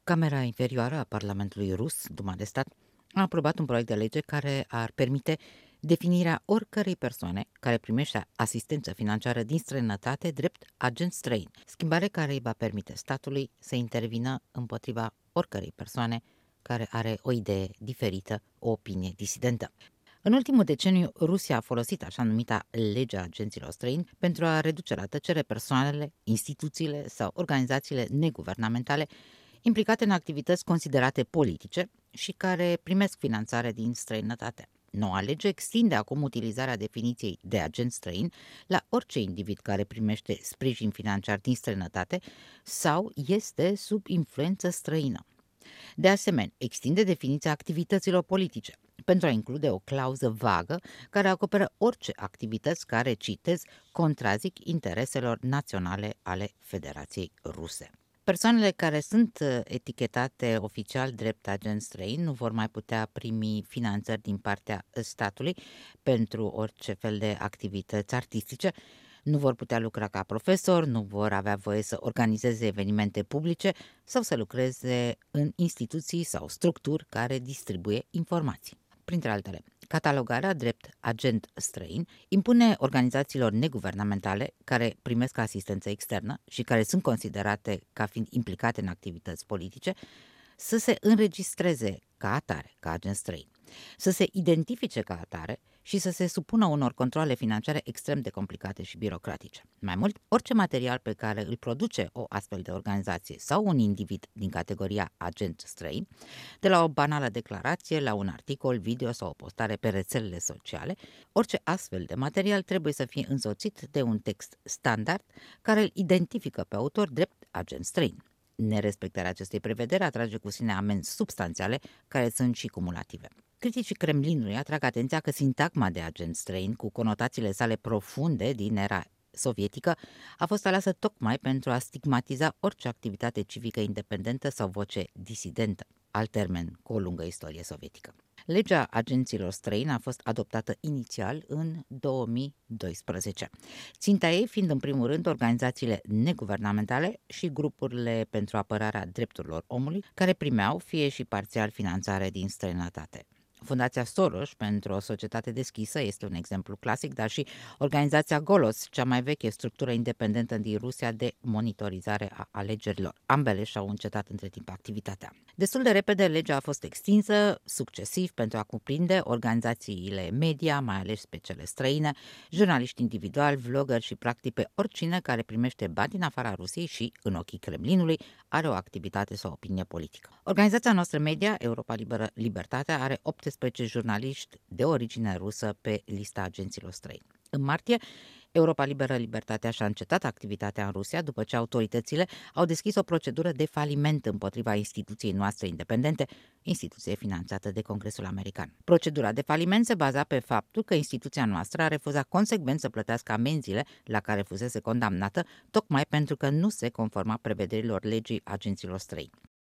Camera inferioară a Parlamentului rus, Duma de stat, a aprobat un proiect de lege care ar permite definirea oricărei persoane care primește asistență financiară din străinătate drept agent străin, schimbare care îi va permite statului să intervină împotriva oricărei persoane care are o idee diferită, o opinie disidentă. În ultimul deceniu, Rusia a folosit așa numita legea agenților străini pentru a reduce la tăcere persoanele, instituțiile sau organizațiile neguvernamentale implicate în activități considerate politice și care primesc finanțare din străinătate. Noua lege extinde acum utilizarea definiției de agent străin la orice individ care primește sprijin financiar din străinătate sau este sub influență străină. De asemenea, extinde definiția activităților politice pentru a include o clauză vagă care acoperă orice activități care, citez, contrazic intereselor naționale ale Federației Ruse. Persoanele care sunt etichetate oficial drept agenți străini nu vor mai putea primi finanțări din partea statului pentru orice fel de activități artistice, nu vor putea lucra ca profesor, nu vor avea voie să organizeze evenimente publice sau să lucreze în instituții sau structuri care distribuie informații. Printre altele, catalogarea drept agent străin impune organizațiilor neguvernamentale care primesc asistență externă și care sunt considerate ca fiind implicate în activități politice să se înregistreze ca atare, ca agent străin, să se identifice ca atare și să se supună unor controale financiare extrem de complicate și birocratice. Mai mult, orice material pe care îl produce o astfel de organizație sau un individ din categoria agent străin, de la o banală declarație la un articol, video sau o postare pe rețelele sociale, orice astfel de material trebuie să fie însoțit de un text standard care îl identifică pe autor drept agent străin. Nerespectarea acestei prevederi atrage cu sine amenzi substanțiale care sunt și cumulative. Criticii Kremlinului atrag atenția că sintagma de agent străin, cu conotațiile sale profunde din era sovietică, a fost aleasă tocmai pentru a stigmatiza orice activitate civică independentă sau voce disidentă, alt termen cu o lungă istorie sovietică. Legea agenților străini a fost adoptată inițial în 2012, ținta ei fiind în primul rând organizațiile neguvernamentale și grupurile pentru apărarea drepturilor omului, care primeau fie și parțial finanțare din străinătate. Fundația Soros pentru o societate deschisă este un exemplu clasic, dar și organizația Golos, cea mai veche structură independentă din Rusia de monitorizare a alegerilor. Ambele și-au încetat între timp activitatea. Destul de repede, legea a fost extinsă succesiv pentru a cuprinde organizațiile media, mai ales pe cele străine, jurnaliști individuali, vloggeri și practic pe oricine care primește bani din afara Rusiei și, în ochii Kremlinului, are o activitate sau opinie politică. Organizația noastră media, Europa Liberă Libertatea, are 18 jurnaliști de origine rusă pe lista agenților străini. În martie, Europa Liberă Libertatea și-a încetat activitatea în Rusia după ce autoritățile au deschis o procedură de faliment împotriva instituției noastre independente, instituție finanțată de Congresul American. Procedura de faliment se baza pe faptul că instituția noastră a refuzat consecvent să plătească amenziile la care fusese condamnată, tocmai pentru că nu se conforma prevederilor legii agenților străini.